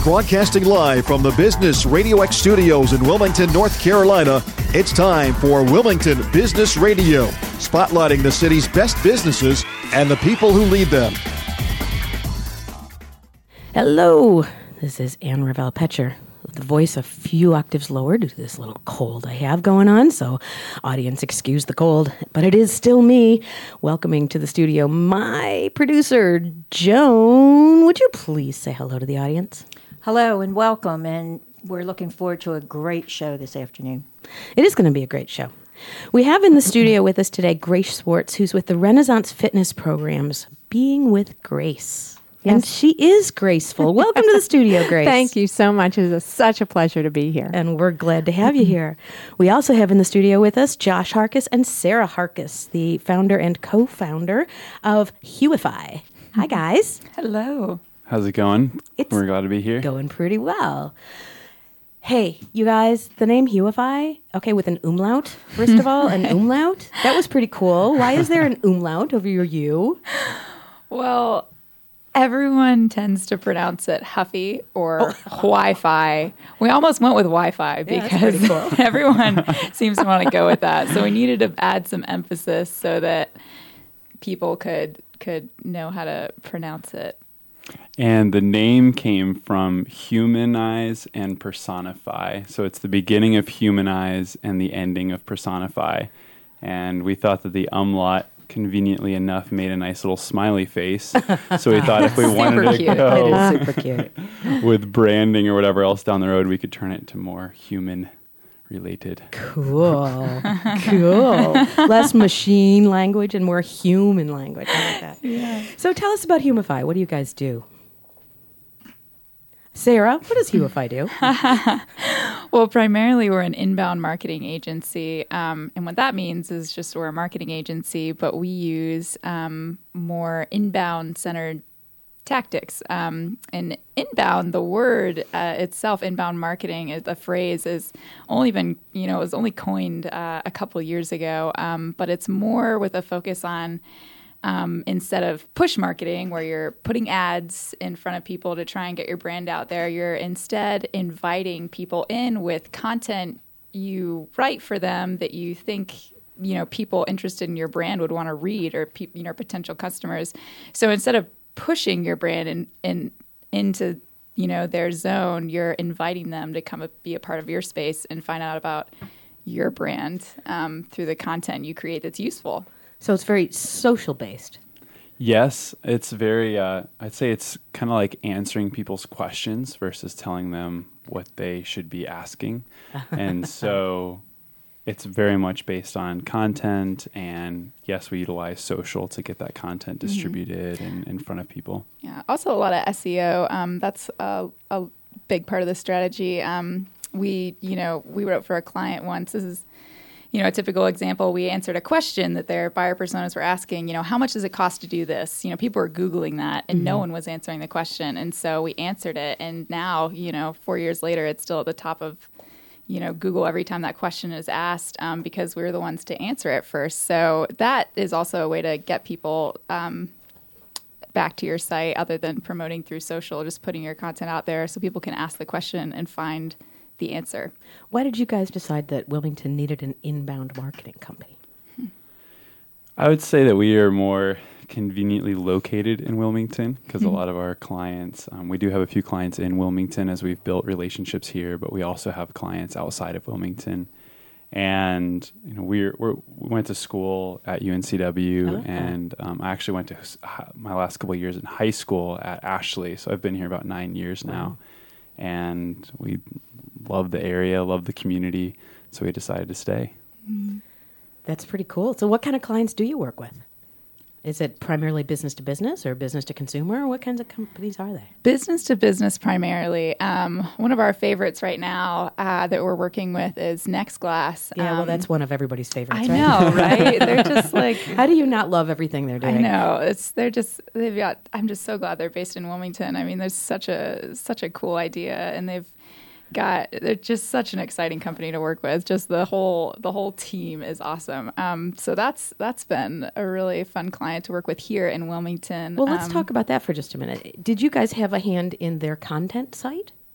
Broadcasting live from the Business Radio X studios in Wilmington, North Carolina, it's time for Wilmington Business Radio, spotlighting the city's best businesses and the people who lead them. Hello, this is Ann Ravel-Petcher, with the voice a few octaves lower due to this little cold I have going on, so audience excuse the cold, but it is still me welcoming to the studio my producer, Joan. Would you please say hello to the audience? Hello and welcome, and we're looking forward to a great show this afternoon. It is going to be a great show. We have in the studio with us today Grace Schwartz, who's with the Renaissance Fitness Programs, Being with Grace. Yes. And she is graceful. Welcome to the studio, Grace. Thank you so much. It is such a pleasure to be here. And we're glad to have you here. We also have in the studio with us Josh Harkis and Sarah Harkis, the founder and co-founder of Huify. Hi, guys. Hello. How's it going? We're glad to be here. Going pretty well. Hey, you guys, the name Huify, okay, with an umlaut, first of all, an umlaut. That was pretty cool. Why is there an umlaut over your U? Well, everyone tends to pronounce it Huffy or Wi-Fi. We almost went with Wi-Fi because cool. Everyone seems to want to go with that. So we needed to add some emphasis so that people could know how to pronounce it. And the name came from humanize and personify. So it's the beginning of humanize and the ending of personify. And we thought that the umlaut, conveniently enough, made a nice little smiley face. So we thought if we wanted to go it is super cute. with branding or whatever else down the road, we could turn it into more human-related. Cool. Cool. Less machine language and more human language. I like that. Yeah. So tell us about Huify. What do you guys do? Sarah, what does Huify do? Well, primarily we're an inbound marketing agency. And what that means is just we're a marketing agency, but we use more inbound-centered tactics. And inbound, the word itself, inbound marketing, the phrase is only been, it was only coined a couple years ago, but it's more with a focus on instead of push marketing, where you're putting ads in front of people to try and get your brand out there, you're instead inviting people in with content you write for them that you think people interested in your brand would want to read, or potential customers. So instead of pushing your brand into their zone, you're inviting them to come be a part of your space and find out about your brand through the content you create that's useful. So it's very social based. Yes, it's very, I'd say it's kind of like answering people's questions versus telling them what they should be asking. And so it's very much based on content, and yes, we utilize social to get that content distributed and in front of people. Yeah, also a lot of SEO. That's a big part of the strategy. We wrote for a client once. This is a typical example. We answered a question that their buyer personas were asking, how much does it cost to do this? People were Googling that, and no one was answering the question. And so we answered it. And now, 4 years later, it's still at the top of, Google every time that question is asked, because we were the ones to answer it first. So that is also a way to get people back to your site, other than promoting through social, just putting your content out there so people can ask the question and find the answer. Why did you guys decide that Wilmington needed an inbound marketing company? I would say that we are more conveniently located in Wilmington because a lot of our clients, we do have a few clients in Wilmington as we've built relationships here, but we also have clients outside of Wilmington. And we went to school at UNCW, and I actually went to my last couple of years in high school at Ashley, so I've been here about 9 years now. And we love the area, love the community, so we decided to stay. That's pretty cool. So what kind of clients do you work with? Is it primarily business to business or business to consumer? What kinds of companies are they? Business to business primarily. One of our favorites right now that we're working with is NextGlass. Yeah, well, that's one of everybody's favorites, right? I know, right? They're just like... How do you not love everything they're doing? I know. I'm just so glad they're based in Wilmington. I mean, there's such a cool idea, and they're just such an exciting company to work with. Just the whole team is awesome. So that's been a really fun client to work with here in Wilmington. Well, let's talk about that for just a minute. Did you guys have a hand in their content site?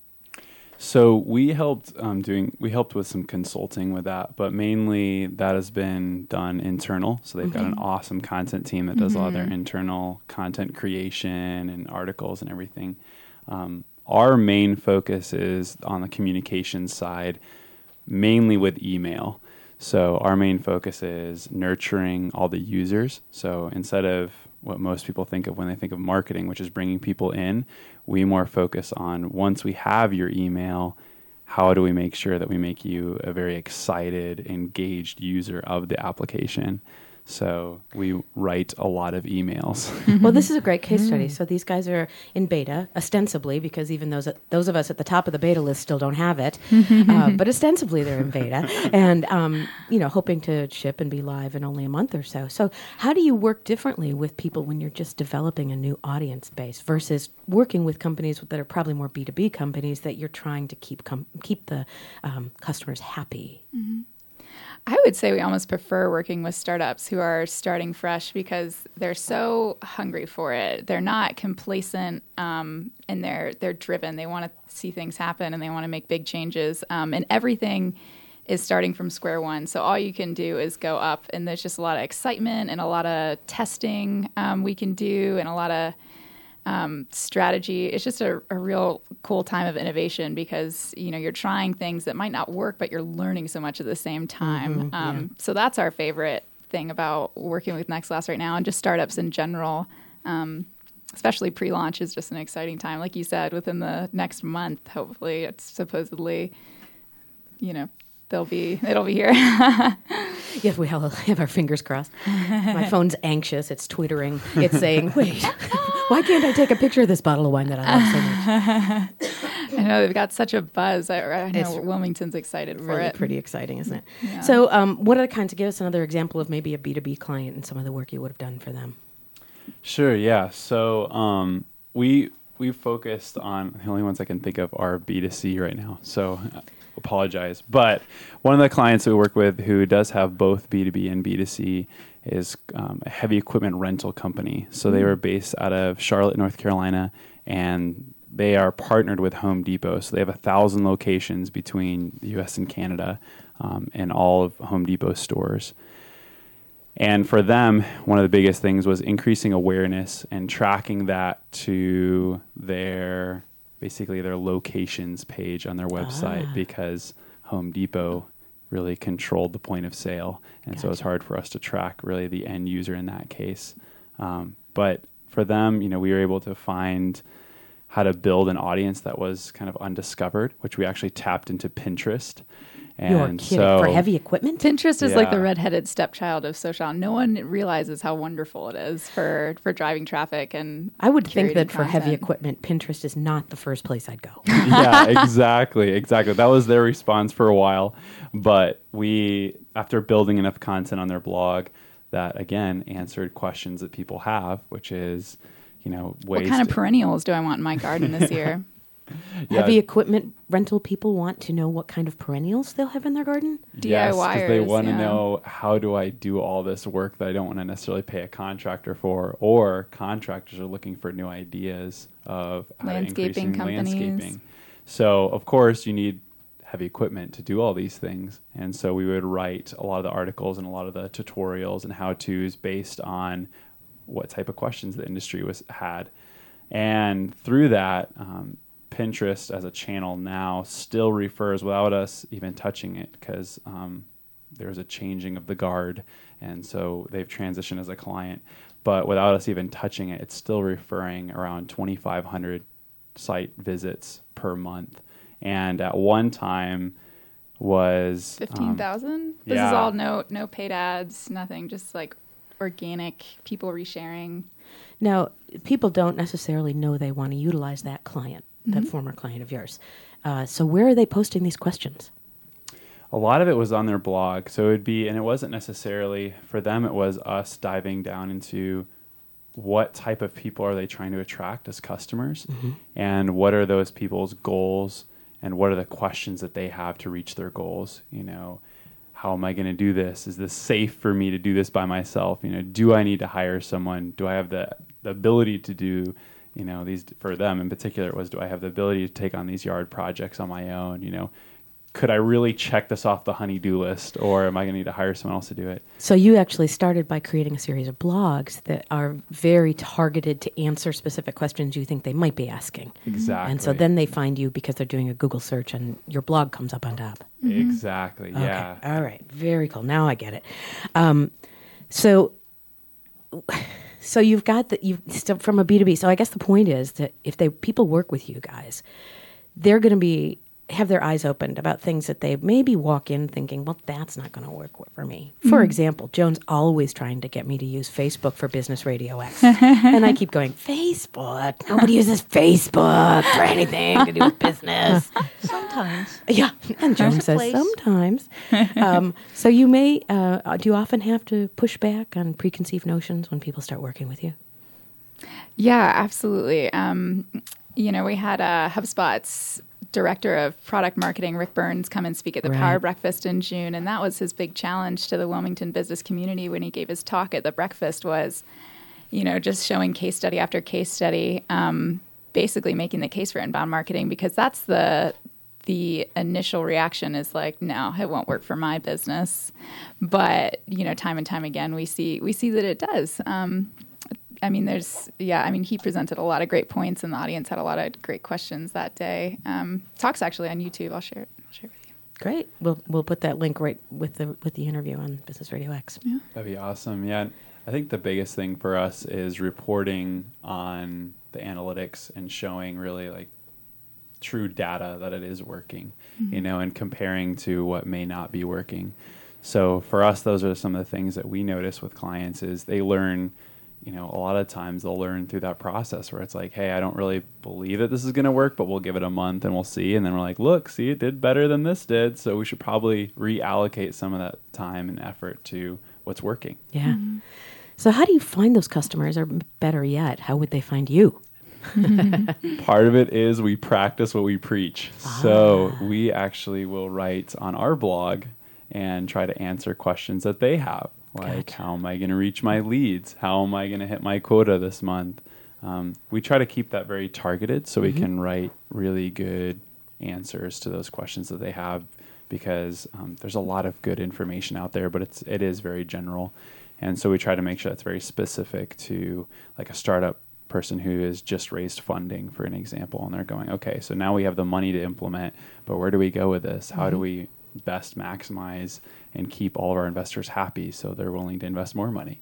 So we helped with some consulting with that, but mainly that has been done internal. So they've got an awesome content team that does a lot of their internal content creation and articles and everything. Our main focus is on the communication side, mainly with email. So our main focus is nurturing all the users. So instead of what most people think of when they think of marketing, which is bringing people in, we more focus on, once we have your email, how do we make sure that we make you a very excited, engaged user of the application? So we write a lot of emails. Well, this is a great case study. So these guys are in beta, ostensibly, because even those of us at the top of the beta list still don't have it. But ostensibly they're in beta and, hoping to ship and be live in only a month or so. So how do you work differently with people when you're just developing a new audience base versus working with companies that are probably more B2B companies that you're trying to keep the customers happy? Mm-hmm. I would say we almost prefer working with startups who are starting fresh because they're so hungry for it. They're not complacent, and they're driven. They want to see things happen and they want to make big changes. And everything is starting from square one. So all you can do is go up, and there's just a lot of excitement and a lot of testing we can do, and a lot of strategy. It's just a real cool time of innovation because, you're trying things that might not work, but you're learning so much at the same time. So that's our favorite thing about working with Nextglass right now, and just startups in general. Especially pre-launch is just an exciting time. Like you said, within the next month, hopefully it's supposedly, it'll be here. Yes, we all have our fingers crossed. My phone's anxious. It's twittering. It's saying, wait, why can't I take a picture of this bottle of wine that I love so much? I know they've got such a buzz. I know Wilmington's excited for really it. Pretty exciting, isn't it? Yeah. So what are the kinds of, give us another example of maybe a B2B client and some of the work you would have done for them. Sure, yeah. So we focused on, the only ones I can think of are B2C right now. So apologize. But one of the clients that we work with who does have both B2B and B2C is a heavy equipment rental company. So they were based out of Charlotte, North Carolina, and they are partnered with Home Depot. So they have 1,000 locations between the U.S. and Canada, and all of Home Depot stores. And for them, one of the biggest things was increasing awareness and tracking that to their locations page on their website, because Home Depot really controlled the point of sale. And so it's hard for us to track really the end user in that case. But for them, we were able to find how to build an audience that was kind of undiscovered, which we actually tapped into Pinterest. You're kidding. For heavy equipment? Pinterest is like the redheaded stepchild of social. No one realizes how wonderful it is for driving traffic. And I would think that content. For heavy equipment, Pinterest is not the first place I'd go. Yeah, exactly. That was their response for a while. But we, after building enough content on their blog, that again answered questions that people have, which is, ways. What kind of perennials do I want in my garden this year? Heavy equipment rental people want to know what kind of perennials they'll have in their garden? Yes, because they want to know, how do I do all this work that I don't want to necessarily pay a contractor for, or contractors are looking for new ideas of how to increase landscaping. So, of course, you need heavy equipment to do all these things. And so we would write a lot of the articles and a lot of the tutorials and how-tos based on what type of questions the industry had. And through that, Pinterest as a channel now still refers without us even touching it, because there's a changing of the guard, and so they've transitioned as a client. But without us even touching it, it's still referring around 2,500 site visits per month. And at one time was 15,000. This is all no paid ads, nothing, just like organic people resharing. Now, people don't necessarily know they want to utilize that client. That former client of yours. So where are they posting these questions? A lot of it was on their blog. So it would be, and it wasn't necessarily, for them, it was us diving down into what type of people are they trying to attract as customers, and what are those people's goals, and what are the questions that they have to reach their goals. How am I going to do this? Is this safe for me to do this by myself? Do I need to hire someone? Do I have the ability to do these, for them in particular, it was, do I have the ability to take on these yard projects on my own? Could I really check this off the honey-do list, or am I going to need to hire someone else to do it? So you actually started by creating a series of blogs that are very targeted to answer specific questions you think they might be asking. Exactly. And so then they find you because they're doing a Google search and your blog comes up on top. Exactly, yeah. Okay. All right. Very cool. Now I get it. So you've got still from a B2B. So I guess the point is that if people work with you guys, they're going to have their eyes opened about things that they maybe walk in thinking, well, that's not going to work for me. For example, Joan's always trying to get me to use Facebook for Business Radio X. And I keep going, Facebook? Nobody uses Facebook for anything to do with business. Sometimes. Yeah, and Joan says place. sometimes. So you may, do you often have to push back on preconceived notions when people start working with you? Yeah, absolutely. We had HubSpot's director of product marketing, Rick Burns, come and speak at the Power Breakfast in June. And that was his big challenge to the Wilmington business community when he gave his talk at the breakfast was, just showing case study after case study, basically making the case for inbound marketing, because that's the initial reaction is like, no, it won't work for my business. But, time and time again, we see that it does. He presented a lot of great points, and the audience had a lot of great questions that day. Talk's actually on YouTube. I'll share it with you. Great. We'll put that link right with the interview on Business Radio X. Yeah. That'd be awesome. Yeah, I think the biggest thing for us is reporting on the analytics and showing really like true data that it is working, and comparing to what may not be working. So for us, those are some of the things that we notice with clients is they learn. A lot of times they'll learn through that process where it's like, hey, I don't really believe that this is going to work, but we'll give it a month and we'll see. And then we're like, look, see, it did better than this did. So we should probably reallocate some of that time and effort to what's working. Yeah. So how do you find those customers, or better yet, how would they find you? Part of it is we practice what we preach. So we actually will write on our blog and try to answer questions that they have. Like, how am I going to reach my leads? How am I going to hit my quota this month? We try to keep that very targeted so we can write really good answers to those questions that they have, because there's a lot of good information out there, but it is very general. And so we try to make sure that's very specific to like a startup person who has just raised funding, for an example, and they're going, okay, so now we have the money to implement, but where do we go with this? How do we best maximize and keep all of our investors happy so they're willing to invest more money?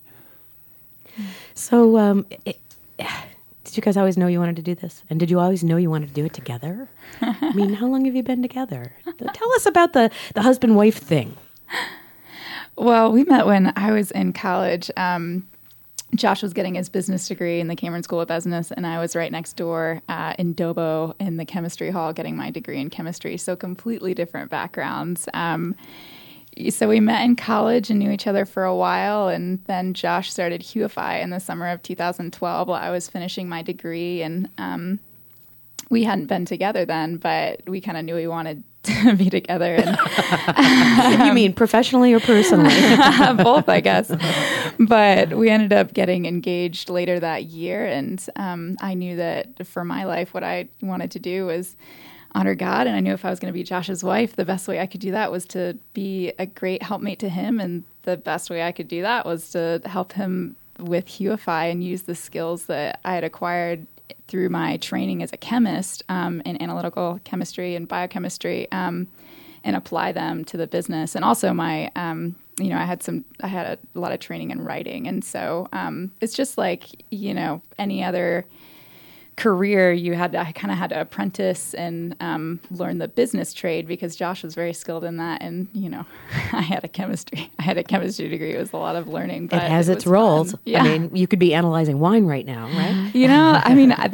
So did you guys always know you wanted to do this? And did you always know you wanted to do it together? I mean, how long have you been together? Tell us about the husband-wife thing. Well, we met when I was in college. Josh was getting his business degree in the Cameron School of Business, and I was right next door in Dobo in the chemistry hall getting my degree in chemistry. So completely different backgrounds. So we met in college and knew each other for a while, and then Josh started Huify in the summer of 2012 while I was finishing my degree, and we hadn't been together then, but we kind of knew we wanted to be together. And, you mean professionally or personally? Both, I guess. But we ended up getting engaged later that year, and I knew that for my life, what I wanted to do was honor God, and I knew if I was going to be Josh's wife, the best way I could do that was to be a great helpmate to him, and the best way I could do that was to help him with Huify and use the skills that I had acquired through my training as a chemist in analytical chemistry and biochemistry, and apply them to the business. And also my, I had a lot of training in writing. And so it's just like, any other career, I kind of had to apprentice and learn the business trade, because Josh was very skilled in that. And, I had a chemistry degree. It was a lot of learning. But it has its roles. Yeah. I mean, you could be analyzing wine right now, right?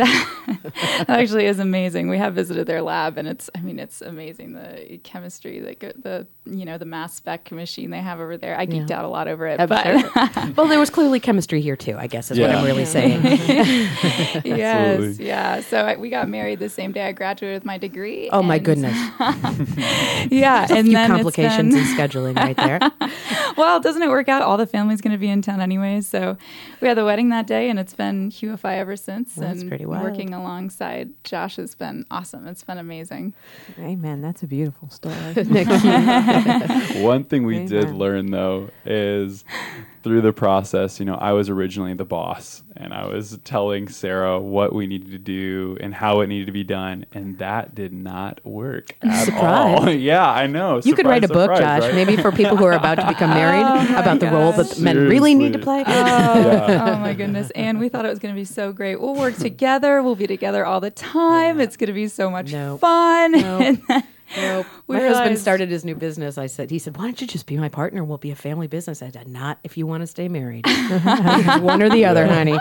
That actually is amazing. We have visited their lab, and it's amazing, the chemistry, the mass spec machine they have over there. I geeked out a lot over it. Well, there was clearly chemistry here too, I guess is what I'm really saying. Yes, yeah. So we got married the same day I graduated with my degree. Oh my goodness. Yeah, and a few complications in scheduling right there. Well, doesn't it work out? All the family's going to be in town anyways. So we had the wedding that day, and it's been QFI ever since. Well, that's pretty wild. Working alongside Josh has been awesome. It's been amazing. Amen. That's a beautiful story. One thing we did learn, though, is through the process, I was originally the boss, and I was telling Sarah what we needed to do and how it needed to be done, and that did not work at all. Yeah, I know. You could write a book, Josh, right? Maybe for people who are about to become married, about the role that men really need to play. Oh my goodness. And we thought it was going to be so great. We'll work together. We'll be together all the time. It's going to be so much fun. Nope. My husband started his new business. He said, why don't you just be my partner? We'll be a family business. I said, not if you want to stay married. One or the other, honey.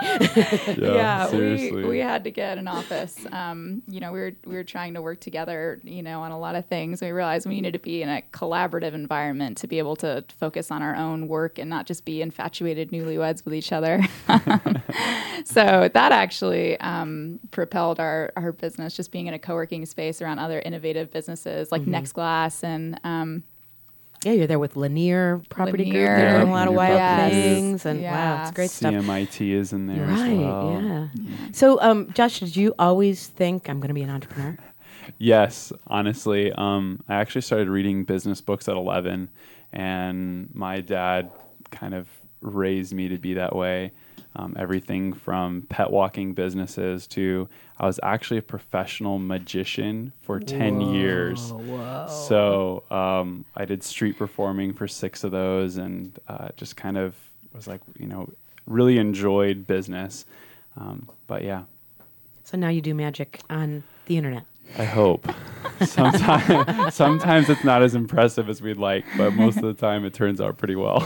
We had to get an office. We were trying to work together, on a lot of things. We realized we needed to be in a collaborative environment to be able to focus on our own work and not just be infatuated newlyweds with each other. So that actually propelled our business, just being in a co-working space around other innovative businesses like NextGlass and you're there with Lanier Property Group. They're doing a lot of wild things, and wow, it's great stuff. CMIT is in there as well. Yeah. So, Josh, did you always think I'm going to be an entrepreneur? Yes, honestly. I actually started reading business books at 11, and my dad kind of raised me to be that way. Everything from pet walking businesses to I was actually a professional magician for 10 years. So I did street performing for 6 of those, and just kind of was like, really enjoyed business. But yeah. So now you do magic on the internet. I hope. Sometimes it's not as impressive as we'd like, but most of the time it turns out pretty well.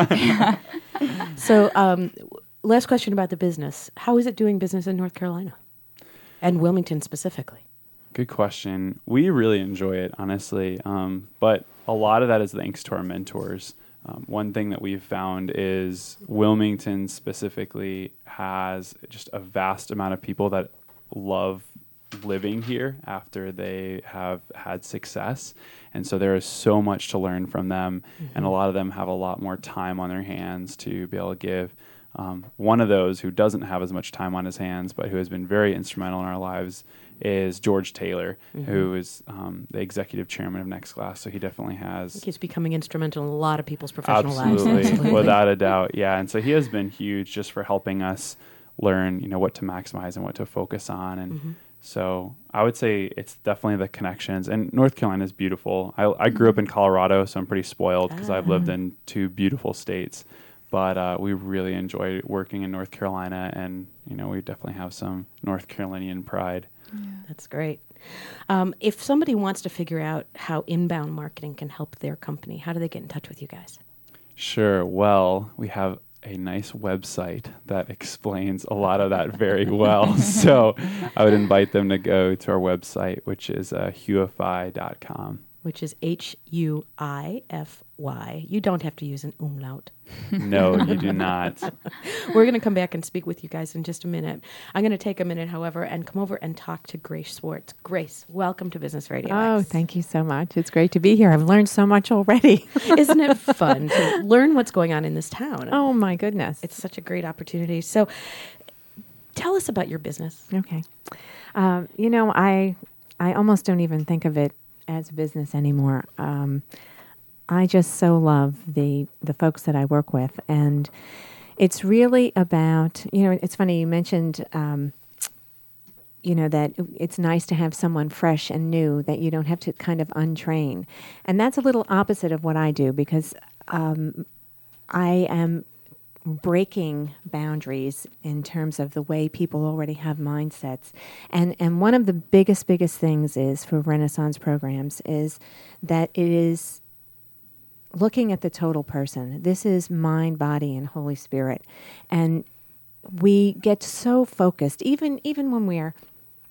So last question about the business. How is it doing business in North Carolina and Wilmington specifically? Good question. We really enjoy it, honestly. But a lot of that is thanks to our mentors. One thing that we've found is Wilmington specifically has just a vast amount of people that love living here after they have had success. And so there is so much to learn from them. And a lot of them have a lot more time on their hands to be able to give. One of those who doesn't have as much time on his hands, but who has been very instrumental in our lives, is George Taylor, who is the executive chairman of NextGlass. So he definitely has. He's becoming instrumental in a lot of people's professional lives. Absolutely, without a doubt. Yeah, and so he has been huge just for helping us learn, what to maximize and what to focus on. And so I would say it's definitely the connections. And North Carolina is beautiful. I grew up in Colorado, so I'm pretty spoiled because I've lived in 2 beautiful states. But we really enjoy working in North Carolina, and we definitely have some North Carolinian pride. Yeah. That's great. If somebody wants to figure out how inbound marketing can help their company, how do they get in touch with you guys? Sure. Well, we have a nice website that explains a lot of that very well. So I would invite them to go to our website, which is huify.com. Which is HUIFY. You don't have to use an umlaut. No, you do not. We're going to come back and speak with you guys in just a minute. I'm going to take a minute, however, and come over and talk to Grace Swartz. Grace, welcome to Business Radio X. Thank you so much. It's great to be here. I've learned so much already. Isn't it fun to learn what's going on in this town? Oh, my goodness. It's such a great opportunity. So tell us about your business. Okay. I almost don't even think of it as a business anymore. I just so love the folks that I work with, and it's really about, it's funny you mentioned, that it's nice to have someone fresh and new that you don't have to kind of untrain. And that's a little opposite of what I do, because I am breaking boundaries in terms of the way people already have mindsets. And one of the biggest things is for Renaissance programs is that it is looking at the total person. This is mind, body, and Holy Spirit. And we get so focused, even when we are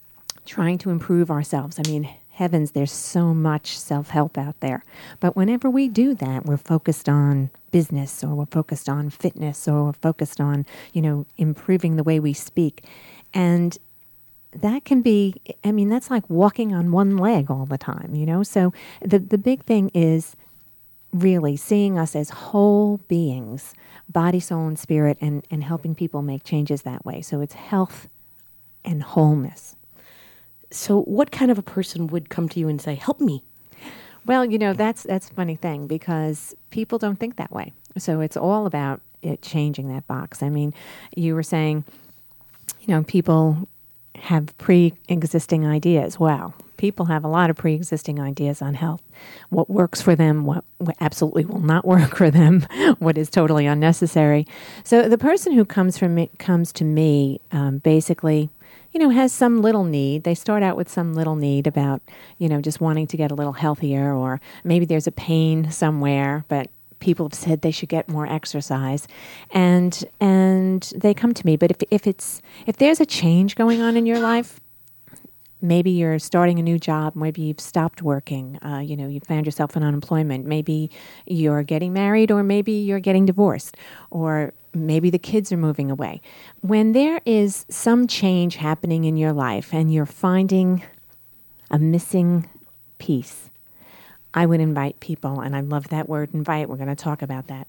trying to improve ourselves. I mean, heavens, there's so much self-help out there. But whenever we do that, we're focused on business, or we're focused on fitness, or we're focused on, improving the way we speak. And that can be, that's like walking on one leg all the time, So the big thing is really seeing us as whole beings, body, soul, and spirit, and helping people make changes that way. So it's health and wholeness. So what kind of a person would come to you and say, help me? Well, that's a funny thing, because people don't think that way. So it's all about it changing that box. I mean, you were saying, people have pre-existing ideas. Wow. People have a lot of pre-existing ideas on health. What works for them, what absolutely will not work for them, what is totally unnecessary. So the person who comes to me basically, has some little need. They start out with some little need about, just wanting to get a little healthier, or maybe there's a pain somewhere, but people have said they should get more exercise, and they come to me. But if there's a change going on in your life, maybe you're starting a new job, maybe you've stopped working, you found yourself in unemployment, maybe you're getting married, or maybe you're getting divorced, or maybe the kids are moving away. When there is some change happening in your life and you're finding a missing piece, I would invite people, and I love that word, invite, we're going to talk about that,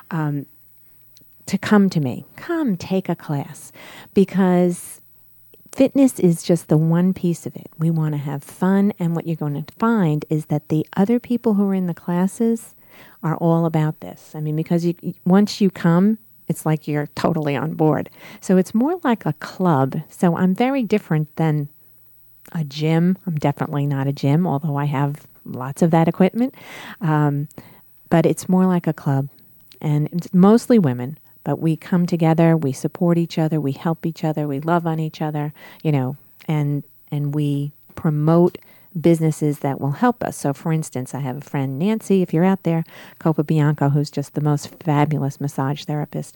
to come to me. Come take a class, because fitness is just the one piece of it. We want to have fun, and what you're going to find is that the other people who are in the classes are all about this. Because once you come, it's like you're totally on board. So it's more like a club. So I'm very different than a gym. I'm definitely not a gym, although I have lots of that equipment. But it's more like a club. And it's mostly women. But we come together, we support each other, we help each other, we love on each other, and we promote businesses that will help us. So, for instance, I have a friend, Nancy, if you're out there, Copa Bianco, who's just the most fabulous massage therapist.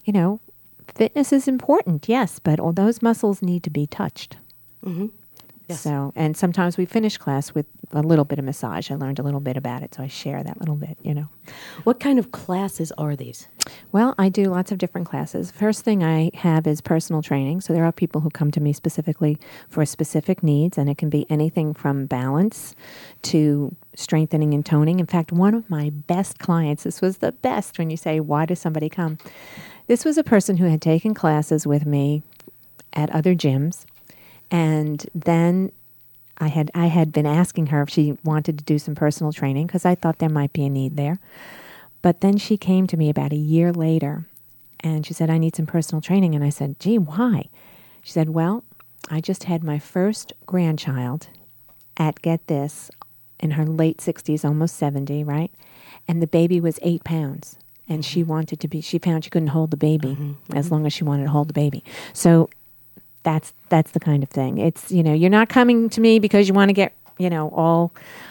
Fitness is important, yes, but all those muscles need to be touched. Mm-hmm. Yes. So, and sometimes we finish class with a little bit of massage. I learned a little bit about it, so I share that little bit, What kind of classes are these? Well, I do lots of different classes. First thing I have is personal training. So there are people who come to me specifically for specific needs, and it can be anything from balance to strengthening and toning. In fact, one of my best clients, this was the best when you say, why does somebody come? This was a person who had taken classes with me at other gyms, and then I had been asking her if she wanted to do some personal training, because I thought there might be a need there. But then she came to me about a year later, and she said, I need some personal training. And I said, gee, why? She said, well, I just had my first grandchild at, get this, in her late 60s, almost 70, right? And the baby was 8 pounds. And she found she couldn't hold the baby as long as she wanted to hold the baby. So that's the kind of thing. It's, you're not coming to me because you want to get, all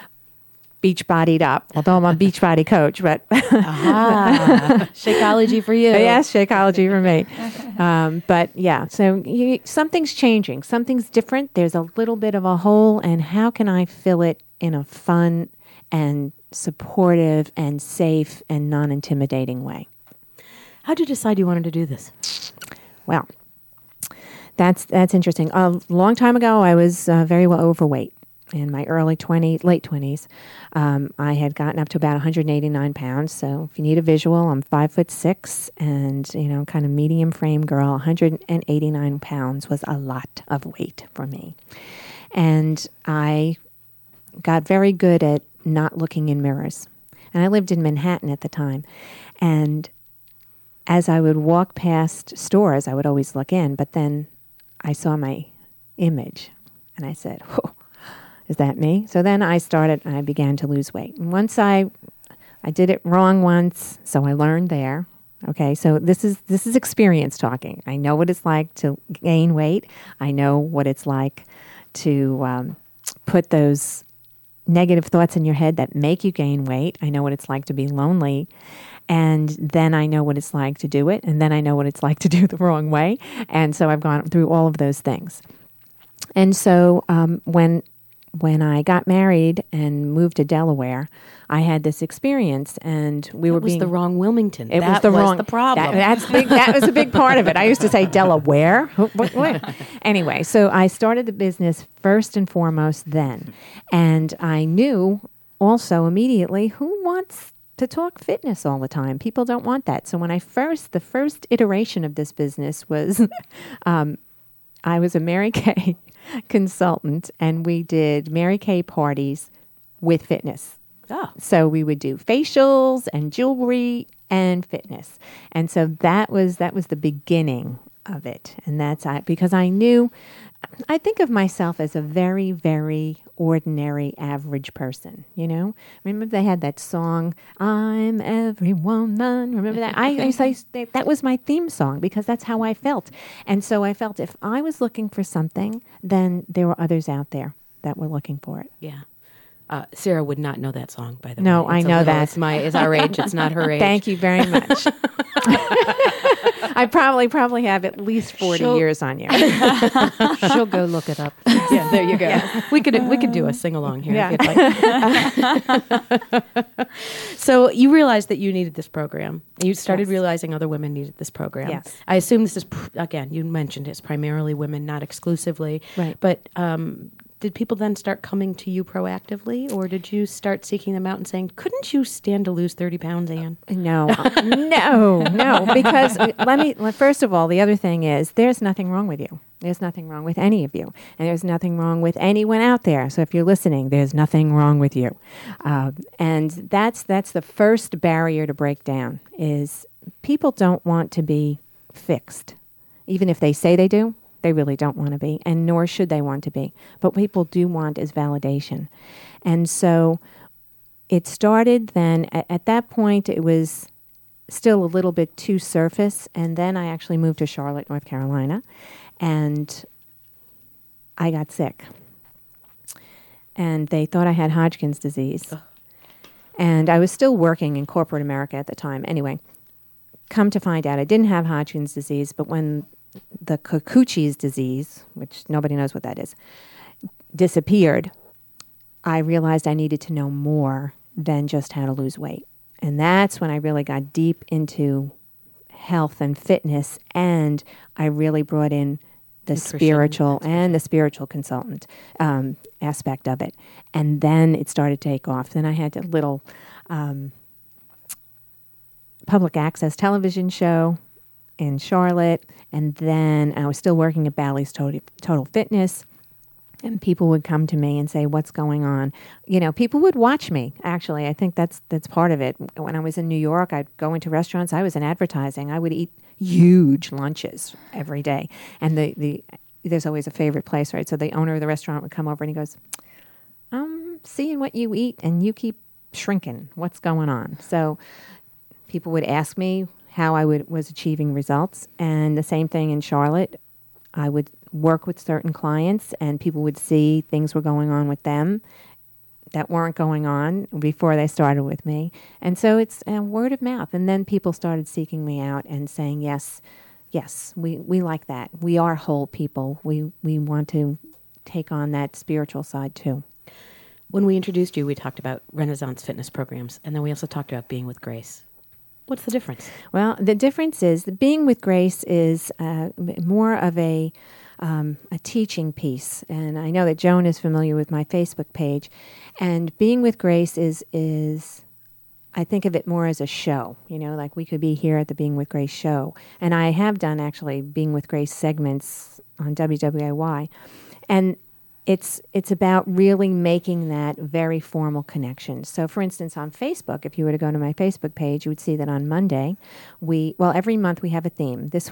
beach bodied up, although I'm a beach body coach, but Shakeology for you. Yes, Shakeology for me. But yeah, so something's changing. Something's different. There's a little bit of a hole, and how can I fill it in a fun and supportive and safe and non-intimidating way? How did you decide you wanted to do this? Well, that's interesting. A long time ago, I was very well overweight. In my late 20s, I had gotten up to about 189 pounds. So if you need a visual, I'm 5'6", and, kind of medium frame girl. 189 pounds was a lot of weight for me. And I got very good at not looking in mirrors. And I lived in Manhattan at the time. And as I would walk past stores, I would always look in. But then I saw my image, and I said, whoa. Is that me? So then I began to lose weight. And once I did it wrong once, so I learned there. Okay, so this is experience talking. I know what it's like to gain weight. I know what it's like to put those negative thoughts in your head that make you gain weight. I know what it's like to be lonely. And then I know what it's like to do it. And then I know what it's like to do the wrong way. And so I've gone through all of those things. And so when I got married and moved to Delaware, I had this experience, and we were being the wrong Wilmington. It That was was the problem. That's big. That was a big part of it. I used to say Delaware. What? Anyway, so I started the business first and foremost then, and I knew also immediately who wants to talk fitness all the time. People don't want that. So when the first iteration of this business was, I was a Mary Kay consultant, and we did Mary Kay parties with fitness. Oh. So we would do facials and jewelry and fitness. And so that was the beginning of it. And because I knew, I think of myself as a very, very ordinary, average person, you know? Remember they had that song, I'm every woman. Remember that? That was my theme song because that's how I felt. And so I felt if I was looking for something, then there were others out there that were looking for it. Yeah. Sarah would not know that song, by the way. No, I know that. It's our age. It's not her age. Thank you very much. I probably have at least 40 years on you. She'll go look it up. Yeah, there you go. Yeah. We could do a sing along here. Yeah. If you'd like. So you realized that you needed this program. You started realizing other women needed this program. Yes. I assume this is again. You mentioned it's primarily women, not exclusively. Right. But did people then start coming to you proactively, or did you start seeking them out and saying, "Couldn't you stand to lose 30 pounds, Ann?" No, because first of all, the other thing is there's nothing wrong with you. There's nothing wrong with any of you. And there's nothing wrong with anyone out there. So if you're listening, there's nothing wrong with you. And that's the first barrier to break down is people don't want to be fixed. Even if they say they do, they really don't want to be, and nor should they want to be. But what people do want is validation. And so it started then, at that point, it was still a little bit too surface, and then I actually moved to Charlotte, North Carolina, and I got sick. And they thought I had Hodgkin's disease. Ugh. And I was still working in corporate America at the time. Anyway, come to find out, I didn't have Hodgkin's disease, but when the Kikuchi's disease, which nobody knows what that is, disappeared, I realized I needed to know more than just how to lose weight. And that's when I really got deep into health and fitness, and I really brought in the spiritual and the spiritual consultant aspect of it. And then it started to take off. Then I had a little public access television show in Charlotte, and then I was still working at Bally's Total Fitness, and people would come to me and say, "What's going on?" You know, people would watch me. Actually, I think that's part of it. When I was in New York, I'd go into restaurants. I was in advertising. I would eat huge lunches every day, and there's always a favorite place, right? So the owner of the restaurant would come over and he goes, "I'm seeing what you eat, and you keep shrinking. What's going on?" So people would ask me how I was achieving results. And the same thing in Charlotte. I would work with certain clients, and people would see things were going on with them that weren't going on before they started with me. And so it's word of mouth. And then people started seeking me out and saying, yes, we like that. We are whole people. We want to take on that spiritual side too. When we introduced you, we talked about Renaissance fitness programs, and then we also talked about Being with Grace. What's the difference? Well, the difference is that Being with Grace is more of a teaching piece. And I know that Joan is familiar with my Facebook page. And Being with Grace is I think of it more as a show, you know, like we could be here at the Being with Grace show. And I have done actually Being with Grace segments on WWIY. And it's about really making that very formal connection. So, for instance, on Facebook, if you were to go to my Facebook page, you would see that on Monday, every month we have a theme. This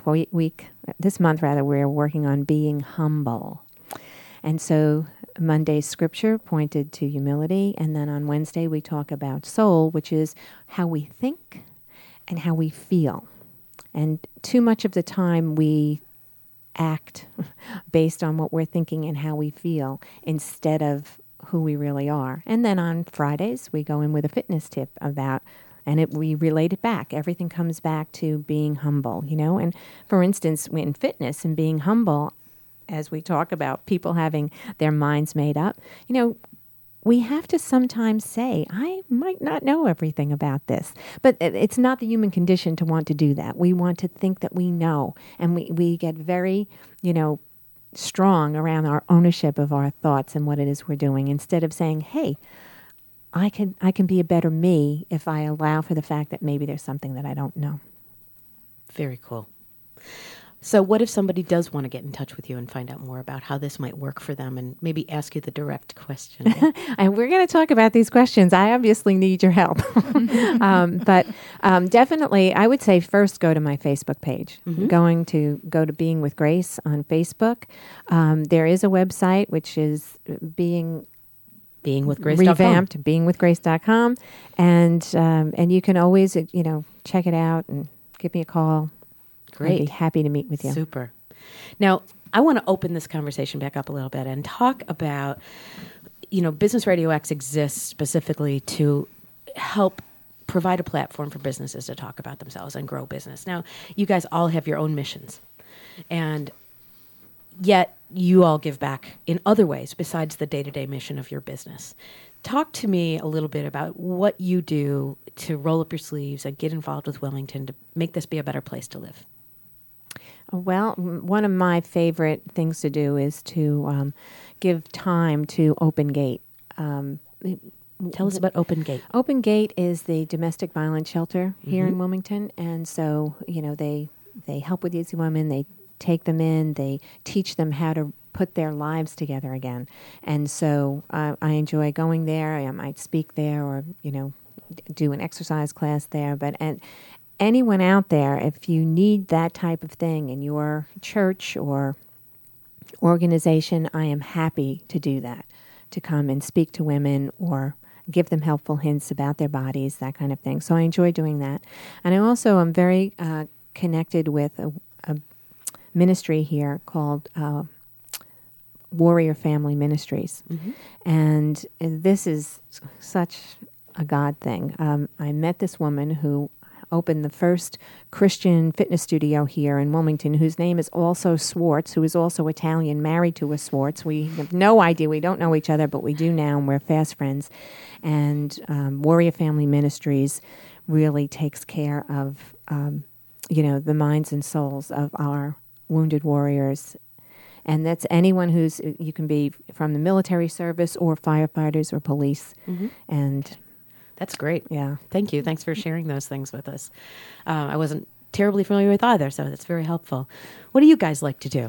month, we're working on being humble. And so Monday's scripture pointed to humility, and then on Wednesday we talk about soul, which is how we think and how we feel. And too much of the time we act based on what we're thinking and how we feel instead of who we really are. And then on Fridays, we go in with a fitness tip we relate it back. Everything comes back to being humble, you know? And for instance, in fitness and being humble, as we talk about people having their minds made up, we have to sometimes say, I might not know everything about this. But it's not the human condition to want to do that. We want to think that we know. And we get very, strong around our ownership of our thoughts and what it is we're doing, instead of saying, hey, I can be a better me if I allow for the fact that maybe there's something that I don't know. Very cool. So what if somebody does want to get in touch with you and find out more about how this might work for them, and maybe ask you the direct question? And we're going to talk about these questions. I obviously need your help. But definitely, I would say first go to my Facebook page. Go to Being with Grace on Facebook. There is a website which is beingwithgrace.com. revamped, beingwithgrace.com. And you can always, check it out and give me a call. Great. I'd be happy to meet with you. Super. Now, I want to open this conversation back up a little bit and talk about, Business Radio X exists specifically to help provide a platform for businesses to talk about themselves and grow business. Now, you guys all have your own missions, and yet you all give back in other ways besides the day-to-day mission of your business. Talk to me a little bit about what you do to roll up your sleeves and get involved with Wilmington to make this be a better place to live. Well, one of my favorite things to do is to give time to Open Gate. Tell us about Open Gate. Open Gate is the domestic violence shelter here in Wilmington, and so they help with these women. They take them in. They teach them how to put their lives together again. And so I enjoy going there. I might speak there, or do an exercise class there. And anyone out there, if you need that type of thing in your church or organization, I am happy to do that, to come and speak to women or give them helpful hints about their bodies, that kind of thing. So I enjoy doing that. And I also am very connected with a ministry here called Warrior Family Ministries. And this is such a God thing. I met this woman who opened the first Christian fitness studio here in Wilmington, whose name is also Swartz, who is also Italian, married to a Swartz. We have no idea. We don't know each other, but we do now, and we're fast friends. And Warrior Family Ministries really takes care of, the minds and souls of our wounded warriors. And that's anyone you can be from the military service or firefighters or police. And that's great. Yeah. Thank you. Thanks for sharing those things with us. I wasn't terribly familiar with either, so that's very helpful. What do you guys like to do?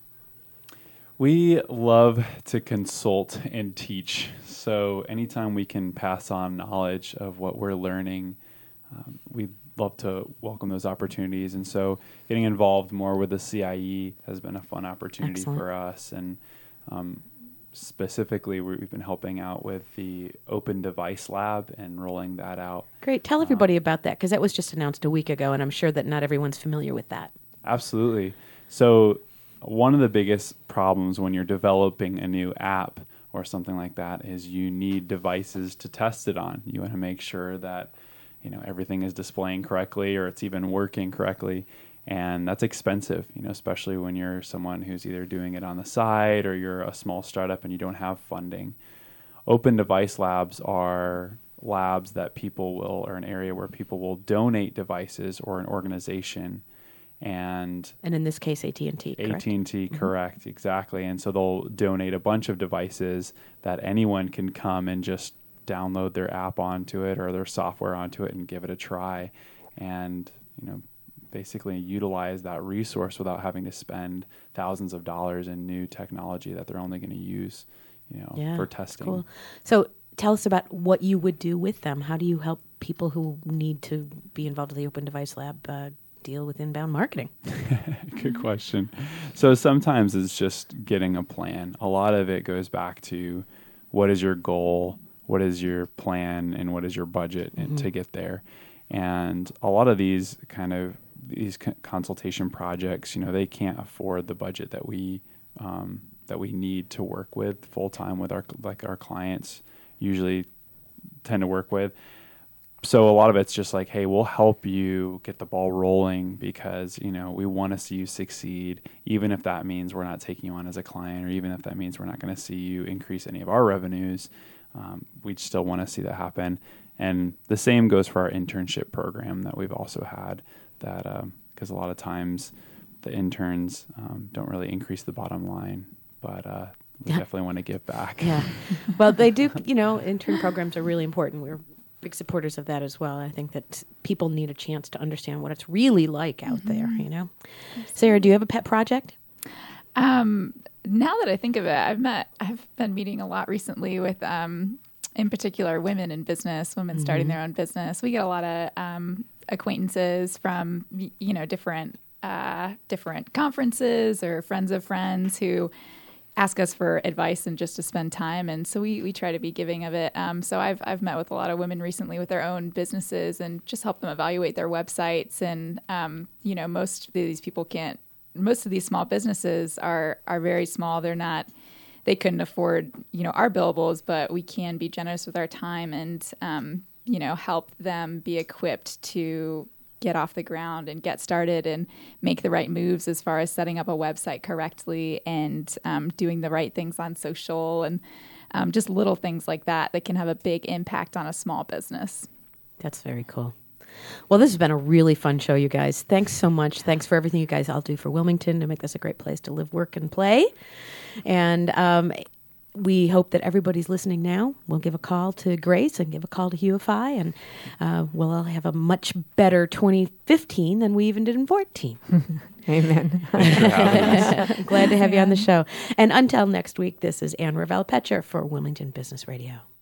We love to consult and teach. So anytime we can pass on knowledge of what we're learning, we love to welcome those opportunities. And so getting involved more with the CIE has been a fun opportunity for us. And specifically, we've been helping out with the Open Device Lab and rolling that out. Great. Tell everybody about that, because that was just announced a week ago, and I'm sure that not everyone's familiar with that. Absolutely. So one of the biggest problems when you're developing a new app or something like that is you need devices to test it on. You want to make sure that everything is displaying correctly or it's even working correctly. And that's expensive, especially when you're someone who's either doing it on the side or you're a small startup and you don't have funding. Open Device Labs are labs that or an area where people will donate devices, or an organization. And in this case, AT&T, correct? AT&T, correct, exactly. And so they'll donate a bunch of devices that anyone can come and just download their app onto it or their software onto it and give it a try. And, basically utilize that resource without having to spend thousands of dollars in new technology that they're only going to use, for testing. Cool. So tell us about what you would do with them. How do you help people who need to be involved with the Open Device Lab deal with inbound marketing? Good question. So sometimes it's just getting a plan. A lot of it goes back to what is your goal, what is your plan, and what is your budget to get there. And a lot of these consultation projects, they can't afford the budget that we need to work with full time with our clients usually tend to work with. So a lot of it's just like, hey, we'll help you get the ball rolling because, we want to see you succeed, even if that means we're not taking you on as a client, or even if that means we're not going to see you increase any of our revenues. We still want to see that happen. And the same goes for our internship program that we've also had, that because a lot of times the interns don't really increase the bottom line, but we definitely want to give back. Yeah. Well, they do, intern programs are really important. We're big supporters of that as well. I think that people need a chance to understand what it's really like out there, Sarah, do you have a pet project? Now that I think of it, I've been meeting a lot recently with, in particular, women in business, women starting their own business. We get a lot of acquaintances from, different conferences or friends of friends who ask us for advice and just to spend time. And so we try to be giving of it. So I've met with a lot of women recently with their own businesses and just help them evaluate their websites. And, most of these small businesses are very small. They couldn't afford, our billables, but we can be generous with our time and, help them be equipped to get off the ground and get started and make the right moves as far as setting up a website correctly and doing the right things on social and just little things like that can have a big impact on a small business. That's very cool. Well, this has been a really fun show, you guys. Thanks so much. Thanks for everything you guys all do for Wilmington to make this a great place to live, work, and play. And we hope that everybody's listening now. We'll give a call to Grace and give a call to Huify, and we'll all have a much better 2015 than we even did in 2014. Amen. Glad to have you on the show. And until next week, this is Ann Ravel-Petcher for Wilmington Business Radio.